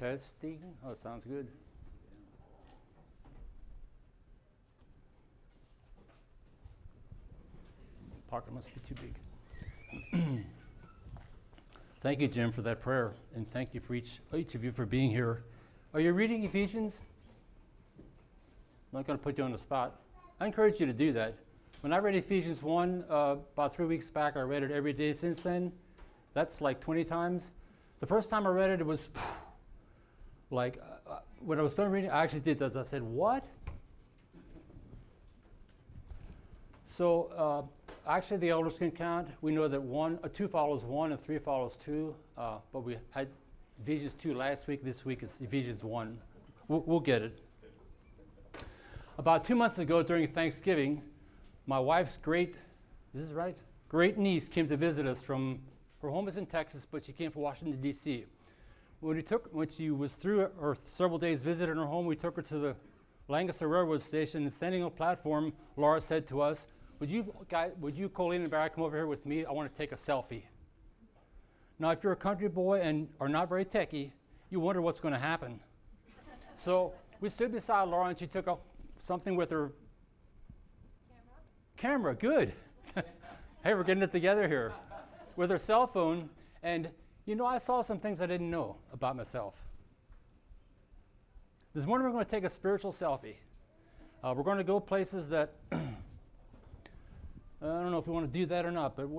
Testing. Oh, sounds good. Pocket must be too big. Thank you, Jim, for that prayer, and thank you for each of you for being here. Are you reading Ephesians? I'm not going to put you on the spot. I encourage you to do that. When I read Ephesians 1 about 3 weeks back, I read it every day since then. That's like 20 times. The first time I read it, it was like, when I was done reading, I actually did this. I said, what? So actually the elders can count. We know that 2 follows 1 and 3 follows 2, but we had Ephesians 2 last week. This week is Ephesians 1. We'll get it. About 2 months ago during Thanksgiving, my wife's great niece came to visit us from, her home is in Texas, but she came from Washington, D.C. When she was through her several days visit in her home, we took her to the Lancaster Railroad Station, and standing on a platform, Laura said to us, would you, Colleen and Barry, come over here with me? I want to take a selfie. Now, if you're a country boy and are not very techie, you wonder what's going to happen. So we stood beside Laura, and she took something with her camera. Good. Hey, we're getting it together here. With her cell phone, and you know, I saw some things I didn't know about myself. This morning we're going to take a spiritual selfie. We're going to go places that I don't know if we want to do that or not, but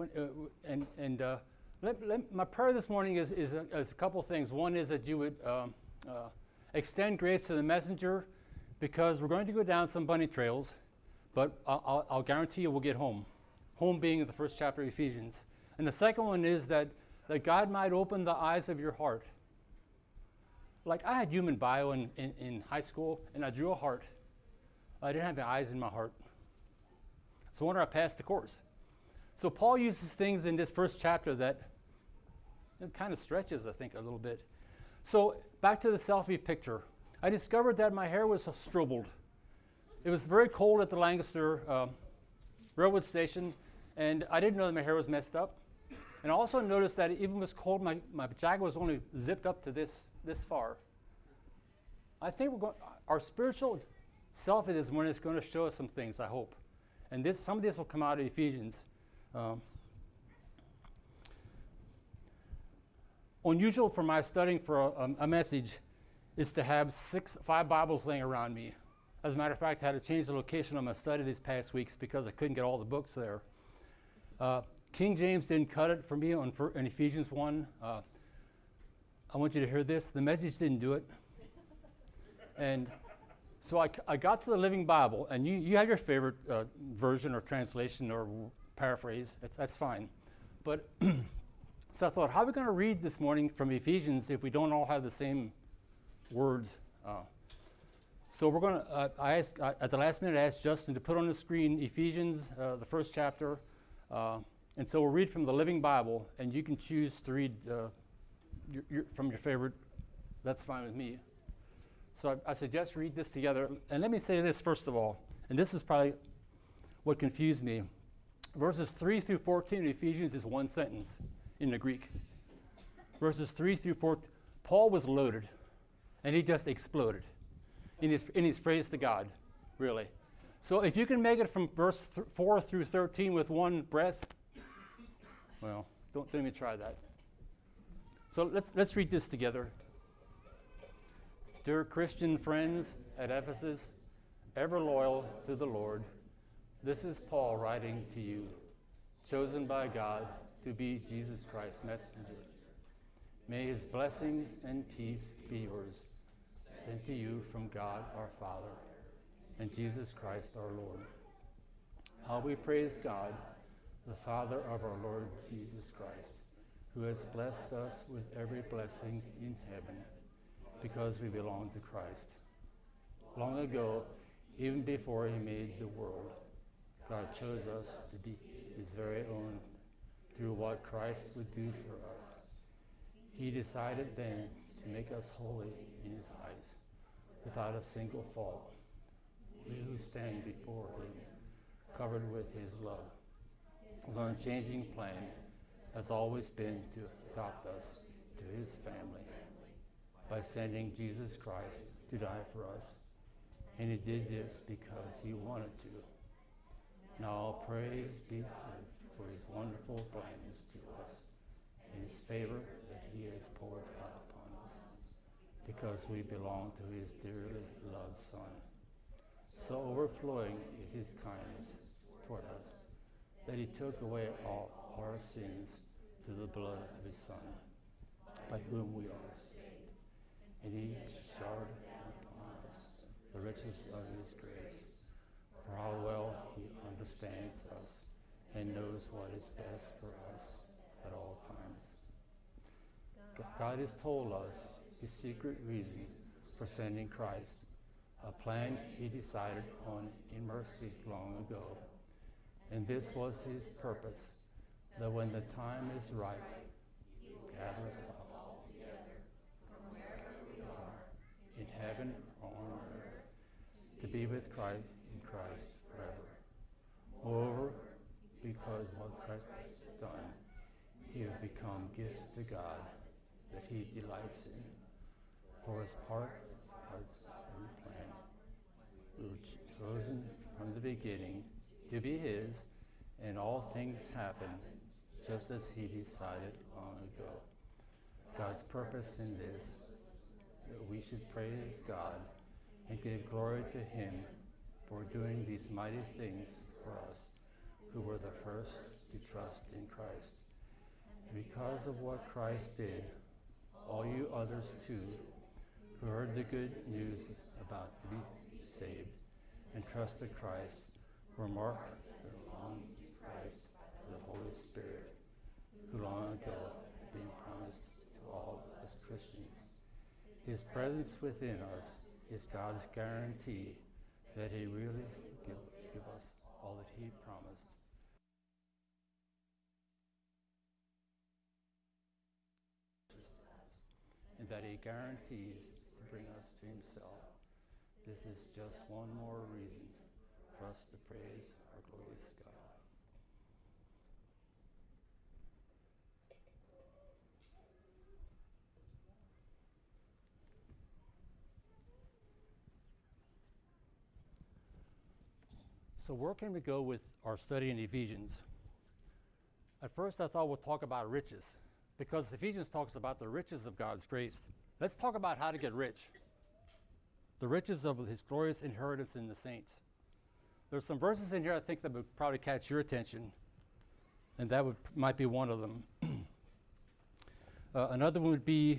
my prayer this morning is a couple of things. One is that you would extend grace to the messenger, because we're going to go down some bunny trails, but I'll guarantee you we'll get home. Home being the first chapter of Ephesians. And the second one is that God might open the eyes of your heart. Like I had human bio in high school, and I drew a heart. I didn't have the eyes in my heart. So I wonder I passed the course. So Paul uses things in this first chapter that it kind of stretches, I think, a little bit. So back to the selfie picture. I discovered that my hair was strobeled. It was very cold at the Lancaster Railroad Station, and I didn't know that my hair was messed up. And I also noticed that even when it was cold, my jacket was only zipped up to this far. I think our spiritual selfie this morning is going to show us some things, I hope. And some of this will come out of Ephesians. Unusual for my studying for a message is to have 5 Bibles laying around me. As a matter of fact, I had to change the location of my study these past weeks because I couldn't get all the books there. King James didn't cut it for me in Ephesians 1. I want you to hear this. The Message didn't do it. And so I got to the Living Bible, and you have your favorite version or translation or paraphrase. That's fine. But so I thought, how are we going to read this morning from Ephesians if we don't all have the same words? So we're going to, at the last minute, I asked Justin to put on the screen Ephesians, the first chapter. And so we'll read from the Living Bible, and you can choose to read from your favorite. That's fine with me. So I suggest read this together. And let me say this first of all, and this is probably what confused me. Verses 3 through 14 in Ephesians is one sentence in the Greek. Verses 3 through 14, Paul was loaded, and he just exploded in his praise to God, really. So if you can make it from verse 4 through 13 with one breath, well, don't even try that. So let's read this together. Dear Christian friends at Ephesus, ever loyal to the Lord, this is Paul writing to you, chosen by God to be Jesus Christ's messenger. May his blessings and peace be yours, sent to you from God our Father and Jesus Christ our Lord. How we praise God, the Father of our Lord Jesus Christ, who has blessed us with every blessing in heaven, because we belong to Christ. Long ago, even before he made the world, God chose us to be his very own through what Christ would do for us. He decided then to make us holy in his eyes, without a single fault. We who stand before him, covered with his love. His unchanging plan has always been to adopt us to his family by sending Jesus Christ to die for us. And he did this because he wanted to. Now all praise be to him for his wonderful kindness to us and his favor that he has poured out upon us, because we belong to his dearly loved Son. So overflowing is his kindness toward us, that he took away all our sins through the blood of his Son, by whom we are saved. And he showered upon us the riches of his grace, for how well he understands us and knows what is best for us at all times. God has told us his secret reason for sending Christ, a plan he decided on in mercy long ago. And this was his purpose, that when the time is right, he gather us all together from wherever we are, in heaven or on earth, to be with Christ in Christ forever. Moreover, because what Christ has done, he has become gifts to God that he delights in. For as part of the plan, we were chosen from the beginning to be his, and all things happen just as he decided long ago. God's purpose in this, that we should praise God and give glory to him for doing these mighty things for us, who were the first to trust in Christ. And because of what Christ did, all you others too, who heard the good news about to be saved and trusted Christ, were marked along with Christ by the Holy Spirit, who long ago had been promised to all us Christians. His presence within us is God's guarantee that he really give us all that he promised. And that he guarantees to bring us to himself. This is just one more reason for us to praise our glorious God. So where can we go with our study in Ephesians? At first I thought we'll talk about riches, because Ephesians talks about the riches of God's grace. Let's talk about how to get rich. The riches of his glorious inheritance in the saints. There's some verses in here I think that would probably catch your attention, and that might be one of them. Another one would be,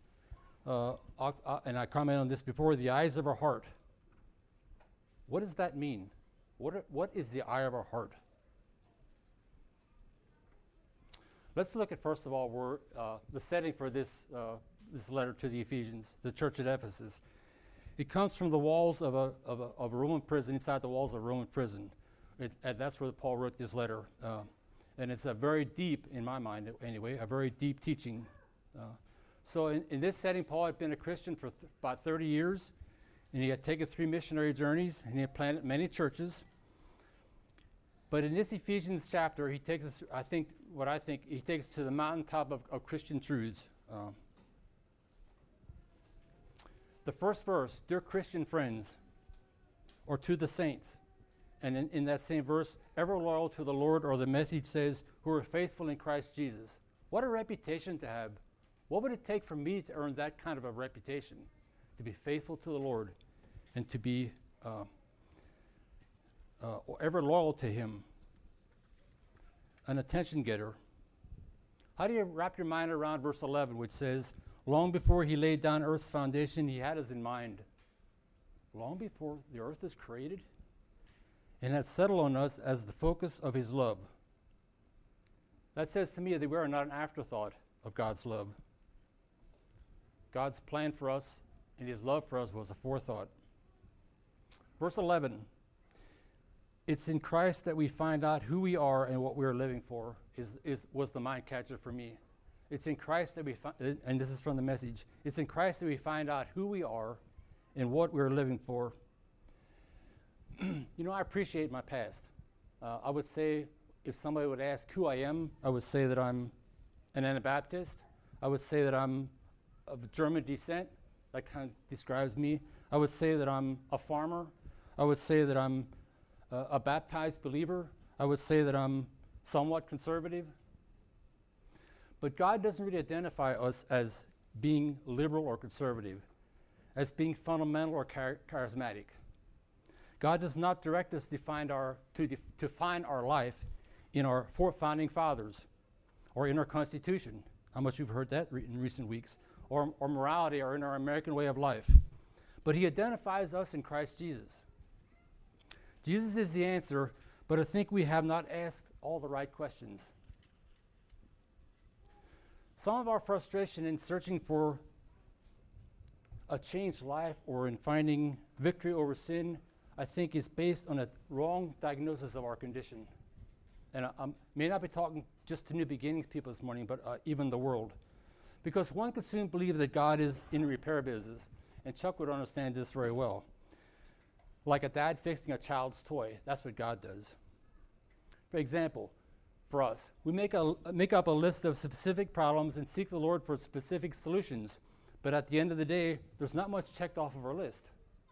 and I commented on this before, the eyes of our heart. What does that mean? What is the eye of our heart? Let's look at, first of all, the setting for this letter to the Ephesians, the church at Ephesus. It comes from the walls of a Roman prison, inside the walls of a Roman prison. And that's where Paul wrote this letter. And it's a very deep, in my mind anyway, a very deep teaching. So in this setting, Paul had been a Christian for about 30 years. And he had taken 3 missionary journeys, and he had planted many churches. But in this Ephesians chapter, he takes us, he takes us to the mountaintop of Christian truths. The first verse, dear Christian friends, or to the saints. And in that same verse, ever loyal to the Lord, or the message says, who are faithful in Christ Jesus. What a reputation to have. What would it take for me to earn that kind of a reputation? To be faithful to the Lord and to be ever loyal to him. An attention getter. How do you wrap your mind around verse 11, which says, long before he laid down earth's foundation, he had us in mind. Long before the earth is created, and has settled on us as the focus of his love. That says to me that we are not an afterthought of God's love. God's plan for us and his love for us was a forethought. Verse 11, it's in Christ that we find out who we are and what we are living for, was the mind catcher for me. It's in Christ that we find, and this is from the message, it's in Christ that we find out who we are and what we're living for. You know, I appreciate my past. I would say, if somebody would ask who I am, I would say that I'm an Anabaptist. I would say that I'm of German descent. that kind of describes me. I would say that I'm a farmer. I would say that I'm a baptized believer. I would say that I'm somewhat conservative. But God doesn't really identify us as being liberal or conservative, as being fundamental or charismatic. God does not direct us to find our life in our four founding fathers or in our Constitution. How much we've heard that in recent weeks. Or morality or in our American way of life. But he identifies us in Christ Jesus. Jesus is the answer, but I think we have not asked all the right questions. Some of our frustration in searching for a changed life or in finding victory over sin, I think, is based on a wrong diagnosis of our condition. And I may not be talking just to New Beginnings people this morning, but even the world. Because one could soon believe that God is in the repair business, and Chuck would understand this very well. Like a dad fixing a child's toy, that's what God does. For example, for us, we make up a list of specific problems and seek the Lord for specific solutions, but at the end of the day, there's not much checked off of our list.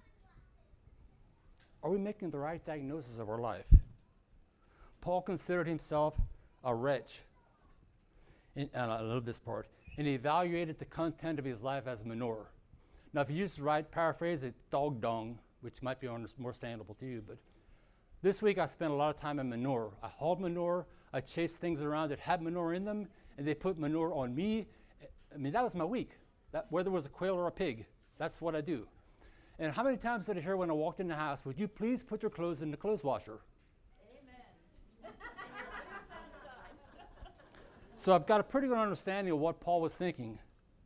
Are we making the right diagnosis of our life? Paul considered himself a wretch, and I love this part, and he evaluated the content of his life as manure. Now, if you use the right paraphrase, it's dog dung, which might be more understandable to you, but this week I spent a lot of time in manure. I hauled manure, I chased things around that had manure in them, and they put manure on me. I mean, that was my week. Whether it was a quail or a pig, that's what I do. And how many times did I hear when I walked in the house, would you please put your clothes in the clothes washer? So I've got a pretty good understanding of what Paul was thinking.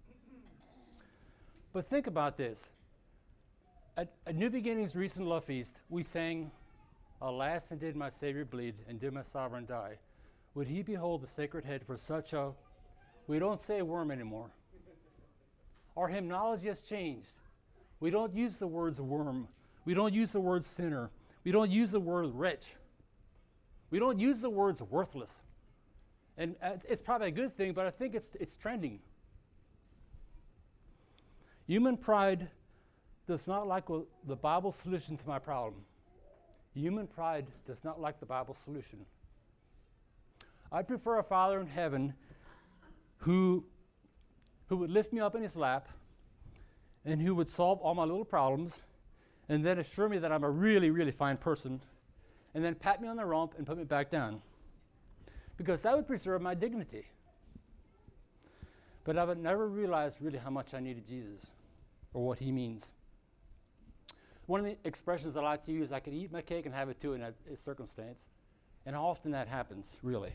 But think about this. At New Beginnings recent Love Feast, we sang, "Alas, and did my Savior bleed, and did my Sovereign die? Would he behold the sacred head for such a..." We don't say worm anymore. Our hymnology has changed. We don't use the words worm. We don't use the word sinner. We don't use the word wretch. We don't use the words worthless. And it's probably a good thing, but I think it's trending. Human pride does not like the Bible's solution to my problem. Human pride does not like the Bible's solution. I prefer a Father in heaven who would lift me up in his lap and who would solve all my little problems and then assure me that I'm a really, really fine person and then pat me on the rump and put me back down. Because that would preserve my dignity. But I would never realize really how much I needed Jesus or what he means. One of the expressions I like to use, I could eat my cake and have it too in a circumstance. And how often that happens, really.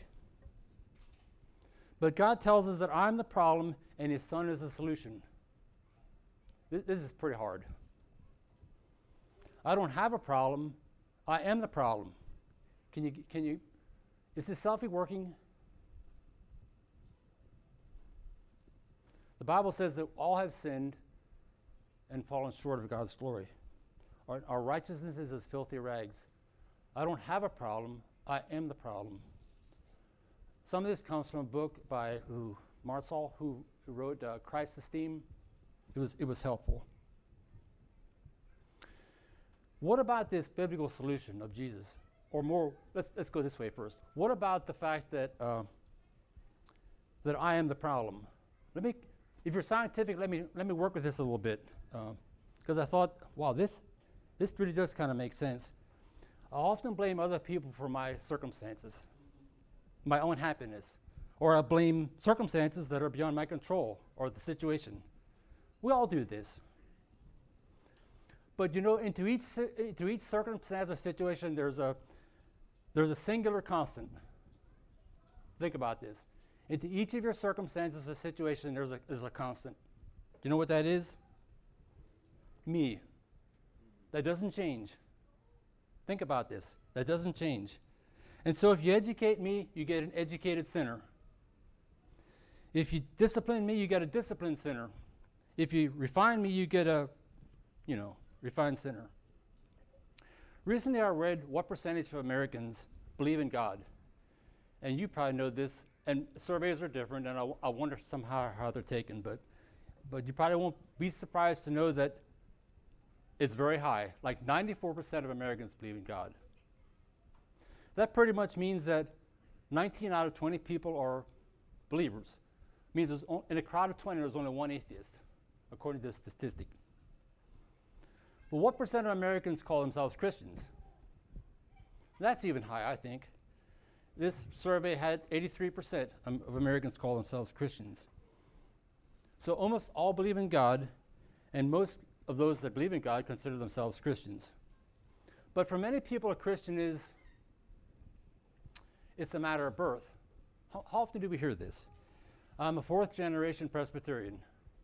But God tells us that I'm the problem and his son is the solution. This is pretty hard. I don't have a problem. I am the problem. Can you is this selfie working? The Bible says that all have sinned and fallen short of God's glory. Our righteousness is as filthy rags. I don't have a problem. I am the problem. Some of this comes from a book by Marsall, who wrote Christ's Esteem. It was helpful. What about this biblical solution of Jesus? Or more, let's go this way first. What about the fact that that I am the problem? If you're scientific, let me work with this a little bit, because I thought, wow, this really does kind of make sense. I often blame other people for my circumstances, my own happiness, or I blame circumstances that are beyond my control or the situation. We all do this. But you know, into each circumstance or situation, there's a singular constant. Think about this. Into each of your circumstances or situation, there's a constant. Do you know what that is? Me. That doesn't change. Think about this. That doesn't change. And so if you educate me, you get an educated sinner. If you discipline me, you get a disciplined sinner. If you refine me, you get a, refined sinner. Recently I read what percentage of Americans believe in God. And you probably know this, and surveys are different, and I wonder somehow how they're taken, but but you probably won't be surprised to know that it's very high. Like 94% of Americans believe in God. That pretty much means that 19 out of 20 people are believers. It means in a crowd of 20, there's only one atheist, according to this statistic. But what percent of Americans call themselves Christians? That's even high, I think. This survey had 83% of Americans call themselves Christians. So almost all believe in God, and most of those that believe in God consider themselves Christians. But for many people, a Christian it's a matter of birth. How often do we hear this? I'm a fourth-generation Presbyterian.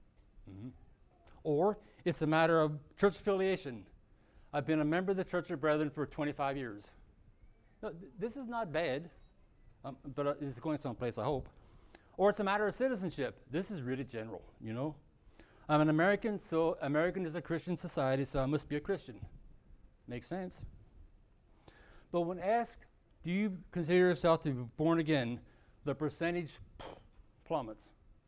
Or it's a matter of church affiliation. I've been a member of the Church of Brethren for 25 years. No, this is not bad, but it's going someplace, I hope. Or it's a matter of citizenship. This is really general, you know. I'm an American, so American is a Christian society, so I must be a Christian. Makes sense. But when asked, do you consider yourself to be born again, the percentage plummets.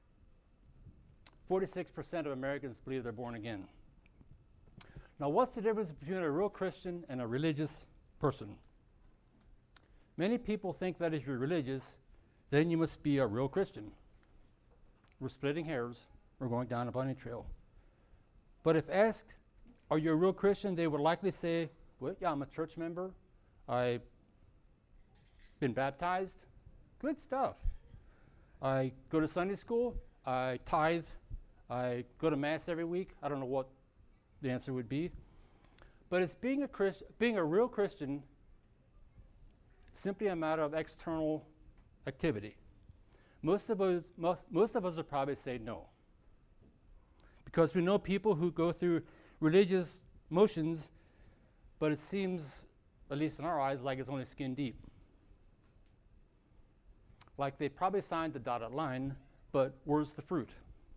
46% of Americans believe they're born again. Now, what's the difference between a real Christian and a religious person? Many people think that if you're religious, then you must be a real Christian. We're splitting hairs. We're going down a bunny trail. But if asked, are you a real Christian, they would likely say, well, yeah, I'm a church member. I've been baptized. Good stuff. I go to Sunday school. I tithe. I go to Mass every week. I don't know what the answer would be. But it's being a real Christian simply a matter of external activity. Most of us would probably say no. Because we know people who go through religious motions, but it seems, at least in our eyes, like it's only skin deep. Like they probably signed the dotted line, but where's the fruit?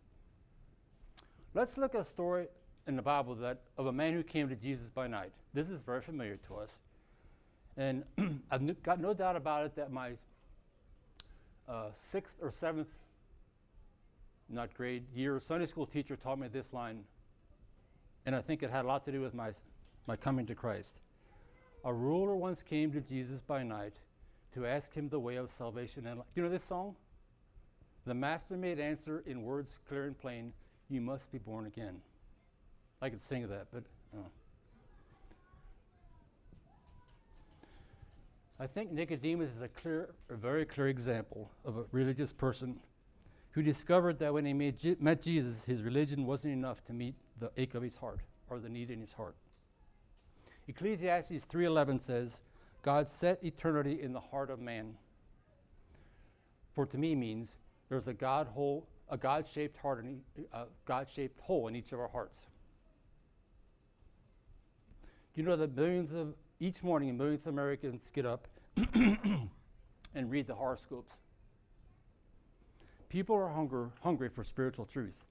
Let's look at a story in the Bible of a man who came to Jesus by night. This is very familiar to us. And I've got no doubt about it that my sixth or seventh, not grade, year Sunday school teacher taught me this line, and I think it had a lot to do with my coming to Christ. A ruler once came to Jesus by night to ask him the way of salvation. And you know this song? The master made answer in words clear and plain, you must be born again. I could sing that, but I think Nicodemus is a very clear example of a religious person who discovered that when he met Jesus, his religion wasn't enough to meet the ache of his heart or the need in his heart. Ecclesiastes 3:11 says, God set eternity in the heart of man. For to me means there's a God-shaped heart, a God-shaped hole in each of our hearts. Do you know that each morning millions of Americans get up and read the horoscopes? People are hungry for spiritual truth.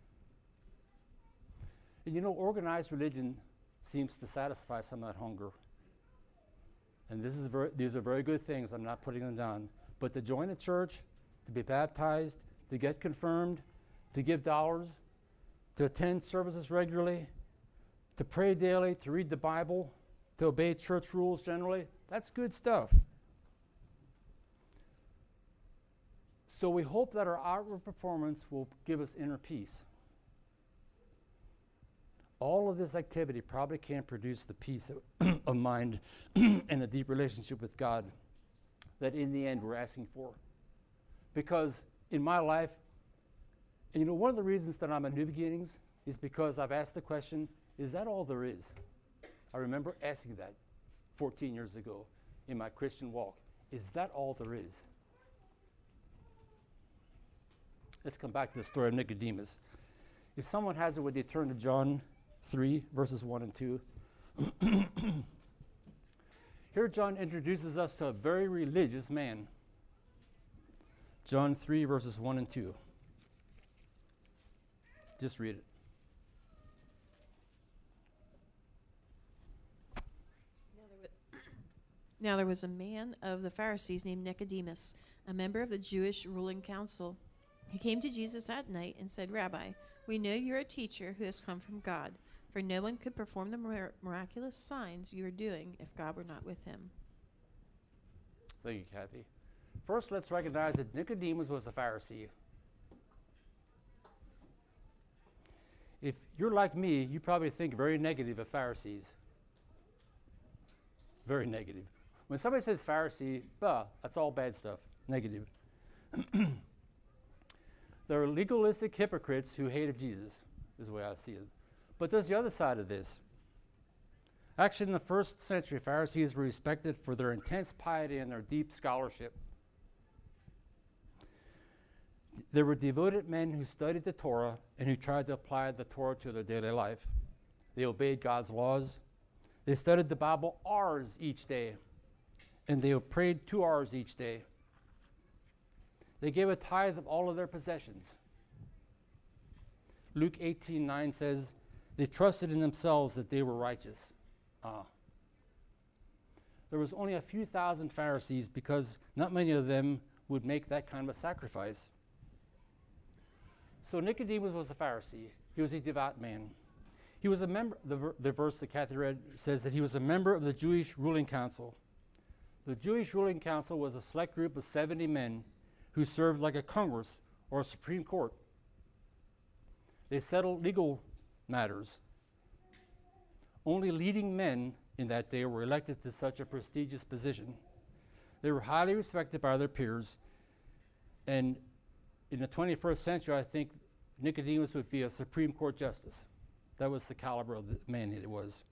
And you know, organized religion seems to satisfy some of that hunger. And these are very good things. I'm not putting them down. But to join a church, to be baptized, to get confirmed, to give dollars, to attend services regularly, to pray daily, to read the Bible, to obey church rules generally, that's good stuff. So we hope that our outward performance will give us inner peace. All of this activity probably can't produce the peace of mind and a deep relationship with God that in the end we're asking for. Because in my life, and you know, one of the reasons that I'm at New Beginnings is because I've asked the question, is that all there is? I remember asking that 14 years ago in my Christian walk. Is that all there is? Let's come back to the story of Nicodemus. If someone has it, would they turn to John 3, verses 1 and 2? Here John introduces us to a very religious man. John 3, verses 1 and 2. Just read it. Now there was a man of the Pharisees named Nicodemus, a member of the Jewish ruling council. He came to Jesus at night and said, Rabbi, We know you're a teacher who has come from God, for no one could perform the miraculous signs you are doing if God were not with him. Thank you, Kathy. First, let's recognize that Nicodemus was a Pharisee. If you're like me, you probably think very negative of Pharisees. Very negative. When somebody says Pharisee, that's all bad stuff, negative. They're legalistic hypocrites who hated Jesus, is the way I see it. But there's the other side of this. Actually, in the first century, Pharisees were respected for their intense piety and their deep scholarship. They were devoted men who studied the Torah and who tried to apply the Torah to their daily life. They obeyed God's laws. They studied the Bible hours each day, and they prayed 2 hours each day. They gave a tithe of all of their possessions. Luke 18:9 says, they trusted in themselves that they were righteous. There was only a few thousand Pharisees because not many of them would make that kind of a sacrifice. So Nicodemus was a Pharisee. He was a devout man. He was a member, the verse that Kathy read says that he was a member of the Jewish ruling council. The Jewish ruling council was a select group of 70 men who served like a Congress or a Supreme Court. They settled legal matters. Only leading men in that day were elected to such a prestigious position. They were highly respected by their peers, and in the 21st century, I think Nicodemus would be a Supreme Court justice. That was the caliber of the man it was.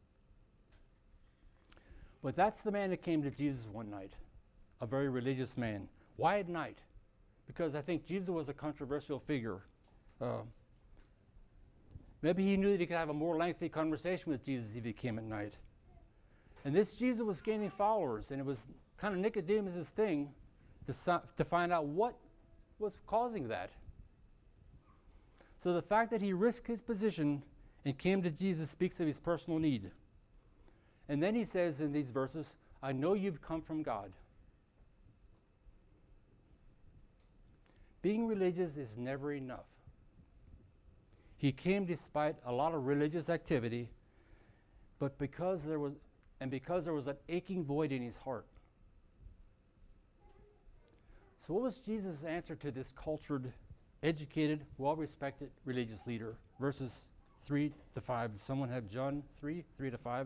But that's the man that came to Jesus one night, a very religious man. Why at night? Because I think Jesus was a controversial figure. Maybe he knew that he could have a more lengthy conversation with Jesus if he came at night. And this Jesus was gaining followers, and it was kind of Nicodemus' thing to find out what was causing that. So the fact that he risked his position and came to Jesus speaks of his personal need. And then he says in these verses, I know you've come from God. Being religious is never enough. He came despite a lot of religious activity, but because there was an aching void in his heart. So what was Jesus' answer to this cultured, educated, well-respected religious leader? Verses 3 to 5. Does someone have John 3, 3 to 5?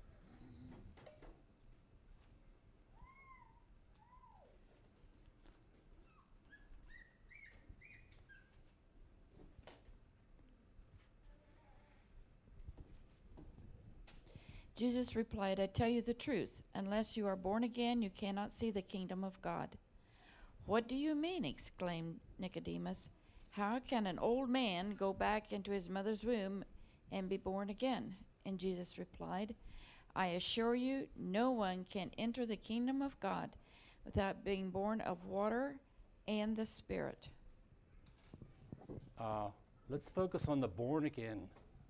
Jesus replied, I tell you the truth. Unless you are born again, you cannot see the kingdom of God. What do you mean? Exclaimed Nicodemus. How can an old man go back into his mother's womb and be born again? And Jesus replied, I assure you, no one can enter the kingdom of God without being born of water and the Spirit. Let's focus on the born again.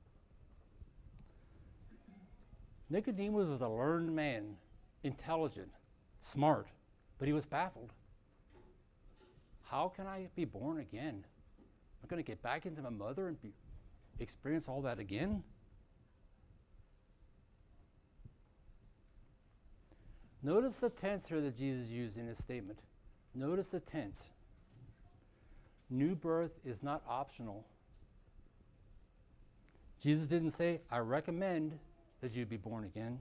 Nicodemus was a learned man, intelligent, smart, but he was baffled. How can I be born again? I'm going to get back into my mother and experience all that again? Notice the tense here that Jesus used in his statement. Notice the tense. New birth is not optional. Jesus didn't say, I recommend that you be born again,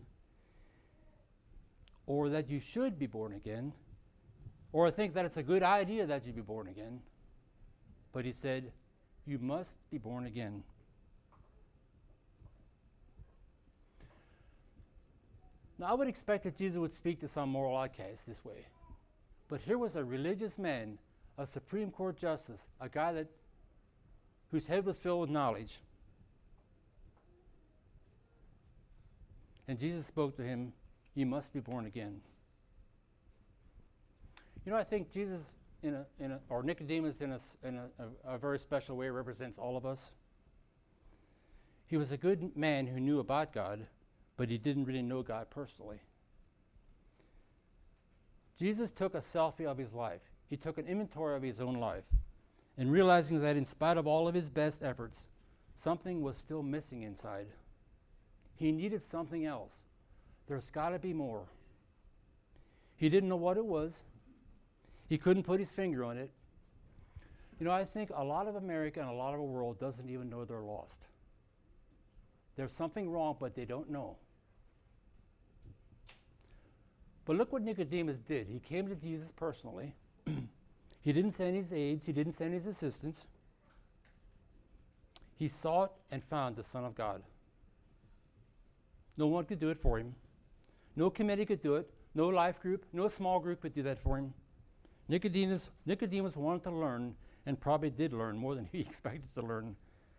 or that you should be born again, or I think that it's a good idea that you be born again. But he said, you must be born again. Now, I would expect that Jesus would speak to some moral outcast this way. But here was a religious man, a Supreme Court justice, a guy whose head was filled with knowledge. And Jesus spoke to him, you must be born again. You know, I think Jesus, or Nicodemus in a very special way represents all of us. He was a good man who knew about God, but he didn't really know God personally. Jesus took a selfie of his life. He took an inventory of his own life. And realizing that in spite of all of his best efforts, something was still missing inside. He needed something else. There's got to be more. He didn't know what it was. He couldn't put his finger on it. You know, I think a lot of America and a lot of the world doesn't even know they're lost. There's something wrong, but they don't know. But look what Nicodemus did. He came to Jesus personally. He didn't send his aides. He didn't send his assistants. He sought and found the Son of God. No one could do it for him. No committee could do it. No life group, no small group could do that for him. Nicodemus wanted to learn, and probably did learn more than he expected to learn.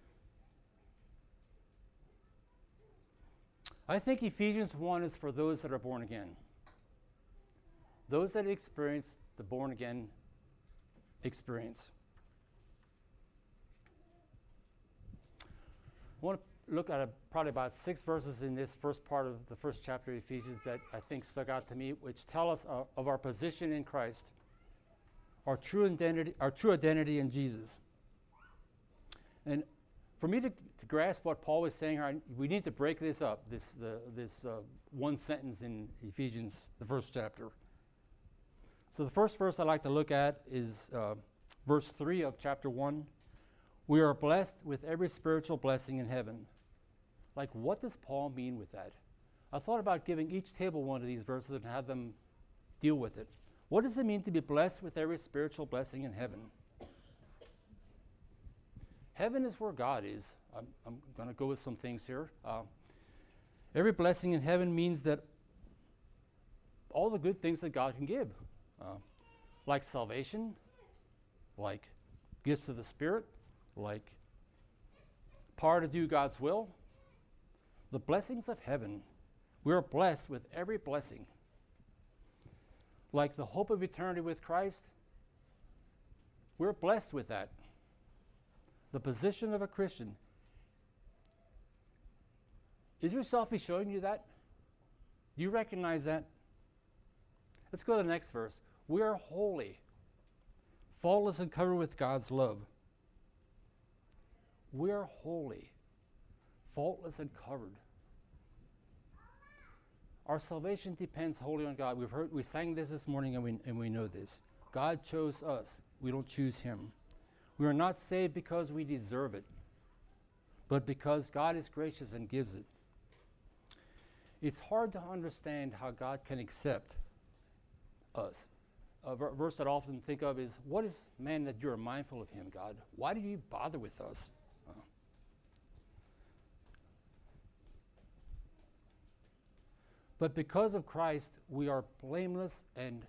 I think Ephesians 1 is for those that are born again. Those that experience the born again experience. I want to look at probably about 6 verses in this first part of the first chapter of Ephesians that I think stuck out to me, which tell us of our position in Christ, our true identity in Jesus. And for me to grasp what Paul was saying here, we need to break this up, this one sentence in Ephesians, the first chapter. So the first verse I'd like to look at is verse 3 of chapter 1. We are blessed with every spiritual blessing in heaven. Like, what does Paul mean with that? I thought about giving each table one of these verses and have them deal with it. What does it mean to be blessed with every spiritual blessing in heaven? Heaven is where God is. I'm going to go with some things here. Every blessing in heaven means that all the good things that God can give, like salvation, like gifts of the Spirit, like power to do God's will, the blessings of heaven. We are blessed with every blessing. Like the hope of eternity with Christ, we're blessed with that. The position of a Christian. Is your selfie showing you that? Do you recognize that? Let's go to the next verse. We are holy, faultless and covered with God's love. We are holy, faultless and covered. Our salvation depends wholly on God. We sang this morning, and we know this. God chose us. We don't choose him. We are not saved because we deserve it, but because God is gracious and gives it. It's hard to understand how God can accept us. A verse that I often think of is, what is man that you are mindful of him, God? Why do you bother with us? But because of Christ, we are blameless and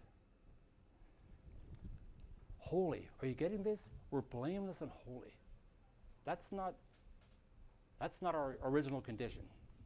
holy. Are you getting this? We're blameless and holy. That's not our original condition.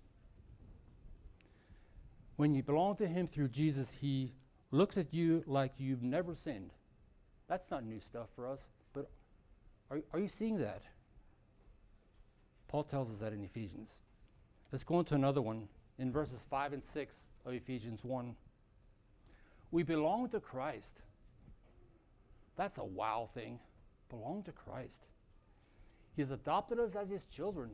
When you belong to him through Jesus, he looks at you like you've never sinned. That's not new stuff for us, but are you seeing that? Paul tells us that in Ephesians. Let's go into another one. In verses 5 and 6 of Ephesians 1. We belong to Christ. That's a wow thing. Belong to Christ. He has adopted us as his children.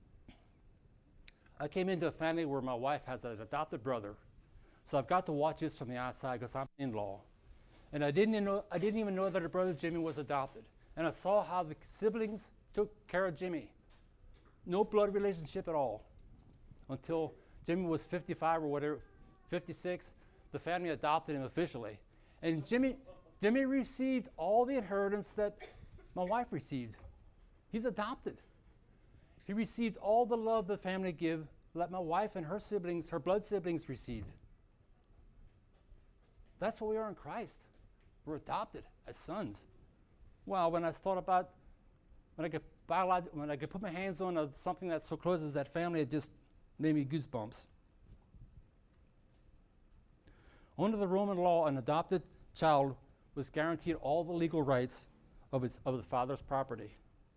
I came into a family where my wife has an adopted brother. So I've got to watch this from the outside because I'm in-law. And I didn't even know that her brother Jimmy was adopted. And I saw how the siblings took care of Jimmy. No blood relationship at all. Until Jimmy was 55 or whatever, 56, the family adopted him officially. And Jimmy received all the inheritance that my wife received. He's adopted. He received all the love the family give that my wife and her siblings, her blood siblings, received. That's what we are in Christ. We're adopted as sons. Well, when I thought about when I could put my hands on something that's so close as that family, it just made me goosebumps. Under the Roman law, an adopted child was guaranteed all the legal rights of the father's property.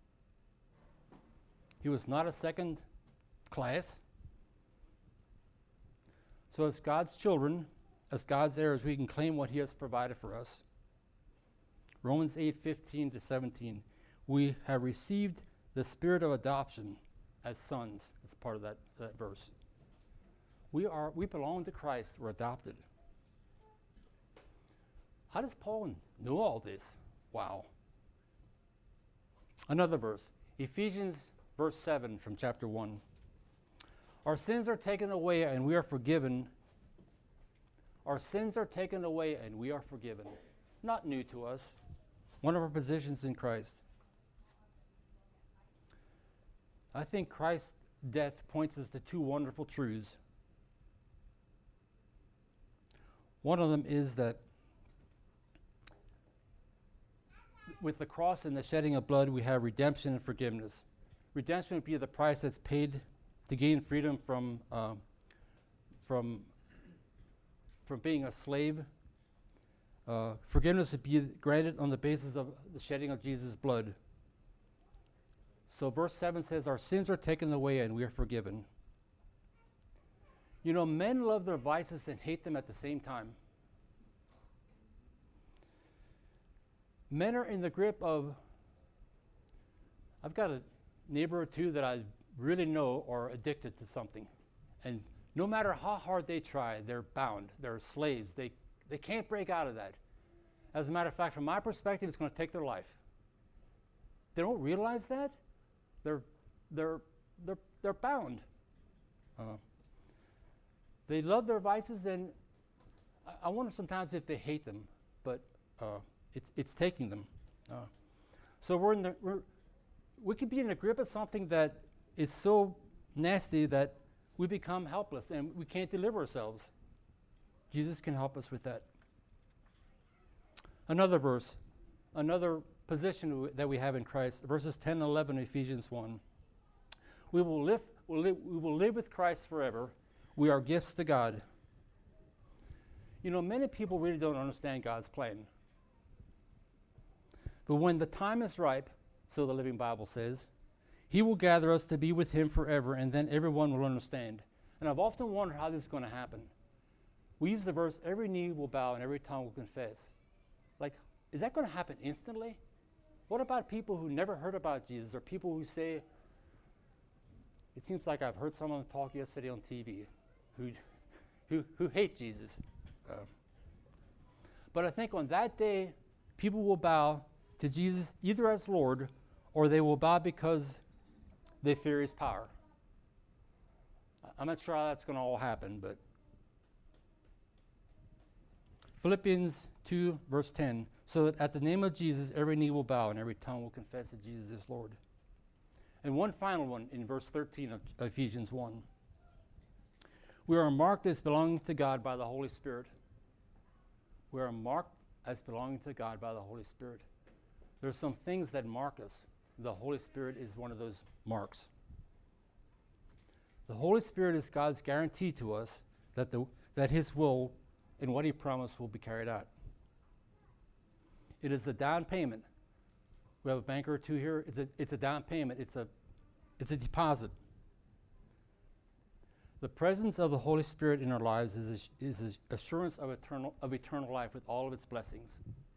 He was not a second class. So as God's children, as God's heirs, we can claim what he has provided for us. Romans 8:15-17. We have received the spirit of adoption, as sons. It's part of that verse. We belong to Christ. We're adopted. How does Paul know all this? Wow. Another verse, Ephesians verse 7 from chapter 1. Our sins are taken away and we are forgiven. Our sins are taken away and we are forgiven. Not new to us. One of our positions in Christ. I think Christ's death points us to two wonderful truths. One of them is that with the cross and the shedding of blood, we have redemption and forgiveness. Redemption would be the price that's paid to gain freedom from being a slave. Forgiveness would be granted on the basis of the shedding of Jesus' blood. So verse 7 says, our sins are taken away and we are forgiven. You know, men love their vices and hate them at the same time. Men are in the grip of, I've got a neighbor or two that I really know are addicted to something. And no matter how hard they try, they're bound. They're slaves. They can't break out of that. As a matter of fact, from my perspective, it's going to take their life. They don't realize that. They're bound. They love their vices, and I wonder sometimes if they hate them, but it's taking them. So we could be in the grip of something that is so nasty that we become helpless and we can't deliver ourselves. Jesus can help us with that. Another verse, another position that we have in Christ, verses 10 and 11 of Ephesians 1. We will live with Christ forever. We are gifts to God. You know, many people really don't understand God's plan. But when the time is ripe, so the Living Bible says, he will gather us to be with him forever, and then everyone will understand. And I've often wondered how this is going to happen. We use the verse, every knee will bow and every tongue will confess. Like, is that going to happen instantly? What about people who never heard about Jesus, or people who say, it seems like I've heard someone talk yesterday on TV who hate Jesus. But I think on that day, people will bow to Jesus either as Lord, or they will bow because they fear his power. I'm not sure how that's going to all happen, but Philippians 2, verse 10, so that at the name of Jesus, every knee will bow and every tongue will confess that Jesus is Lord. And one final one in verse 13 of Ephesians 1. We are marked as belonging to God by the Holy Spirit. We are marked as belonging to God by the Holy Spirit. There are some things that mark us. The Holy Spirit is one of those marks. The Holy Spirit is God's guarantee to us that his will and what he promised will be carried out. It is the down payment. We have a banker or two here. It's a down payment. It's a deposit. The presence of the Holy Spirit in our lives is assurance of eternal life with all of its blessings.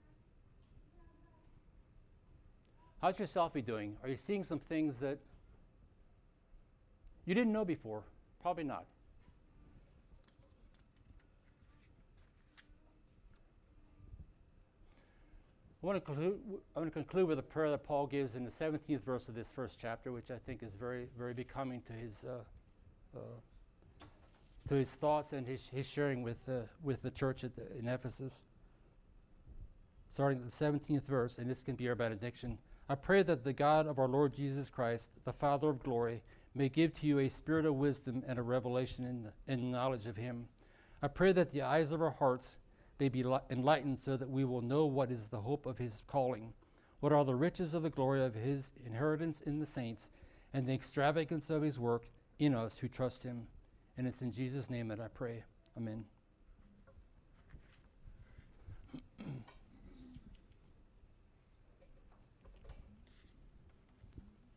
How's your selfie doing? Are you seeing some things that you didn't know before? Probably not. I want to conclude with a prayer that Paul gives in the 17th verse of this first chapter, which I think is very, very becoming to his thoughts and his sharing with the church in Ephesus. Starting at the 17th verse, and this can be our benediction. I pray that the God of our Lord Jesus Christ, the Father of glory, may give to you a spirit of wisdom and a revelation in knowledge of him. I pray that the eyes of our hearts may be enlightened so that we will know what is the hope of his calling, what are the riches of the glory of his inheritance in the saints, and the extravagance of his work in us who trust him. And it's in Jesus' name that I pray. Amen.